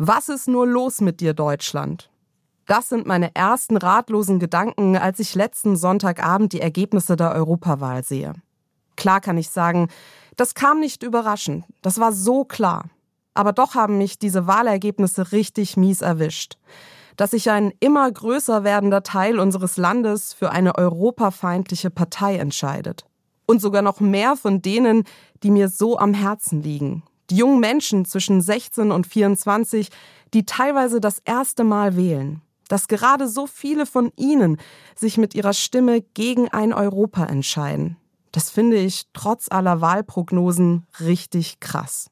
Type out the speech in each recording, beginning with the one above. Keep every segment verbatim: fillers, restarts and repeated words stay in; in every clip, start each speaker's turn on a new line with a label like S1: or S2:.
S1: Was ist nur los mit dir, Deutschland? Das sind meine ersten ratlosen Gedanken, als ich letzten Sonntagabend die Ergebnisse der Europawahl sehe. Klar kann ich sagen, das kam nicht überraschend, das war so klar. Aber doch haben mich diese Wahlergebnisse richtig mies erwischt. Dass sich ein immer größer werdender Teil unseres Landes für eine europafeindliche Partei entscheidet. Und sogar noch mehr von denen, die mir so am Herzen liegen. Die jungen Menschen zwischen sechzehn und vierundzwanzig, die teilweise das erste Mal wählen. Dass gerade so viele von ihnen sich mit ihrer Stimme gegen ein Europa entscheiden. Das finde ich trotz aller Wahlprognosen richtig krass.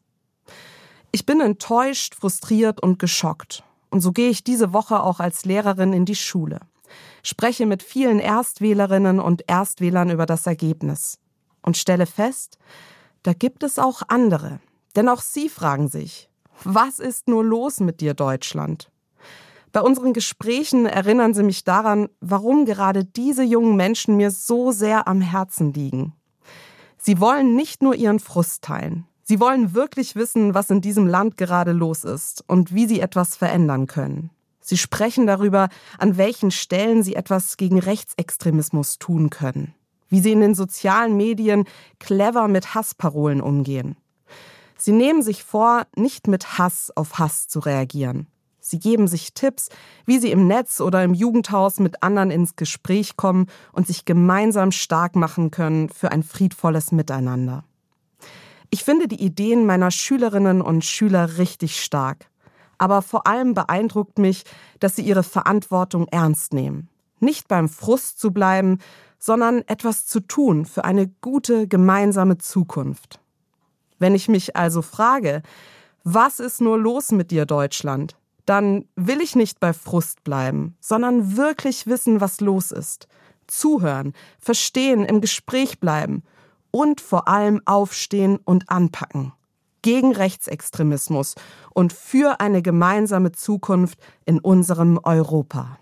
S1: Ich bin enttäuscht, frustriert und geschockt. Und so gehe ich diese Woche auch als Lehrerin in die Schule. Spreche mit vielen Erstwählerinnen und Erstwählern über das Ergebnis. Und stelle fest, da gibt es auch andere. Denn auch sie fragen sich, was ist nur los mit dir, Deutschland? Bei unseren Gesprächen erinnern sie mich daran, warum gerade diese jungen Menschen mir so sehr am Herzen liegen. Sie wollen nicht nur ihren Frust teilen. Sie wollen wirklich wissen, was in diesem Land gerade los ist und wie sie etwas verändern können. Sie sprechen darüber, an welchen Stellen sie etwas gegen Rechtsextremismus tun können. Wie sie in den sozialen Medien clever mit Hassparolen umgehen. Sie nehmen sich vor, nicht mit Hass auf Hass zu reagieren. Sie geben sich Tipps, wie sie im Netz oder im Jugendhaus mit anderen ins Gespräch kommen und sich gemeinsam stark machen können für ein friedvolles Miteinander. Ich finde die Ideen meiner Schülerinnen und Schüler richtig stark. Aber vor allem beeindruckt mich, dass sie ihre Verantwortung ernst nehmen. Nicht beim Frust zu bleiben, sondern etwas zu tun für eine gute gemeinsame Zukunft. Wenn ich mich also frage, was ist nur los mit dir, Deutschland? Dann will ich nicht bei Frust bleiben, sondern wirklich wissen, was los ist. Zuhören, verstehen, im Gespräch bleiben. Und vor allem aufstehen und anpacken. Gegen Rechtsextremismus und für eine gemeinsame Zukunft in unserem Europa.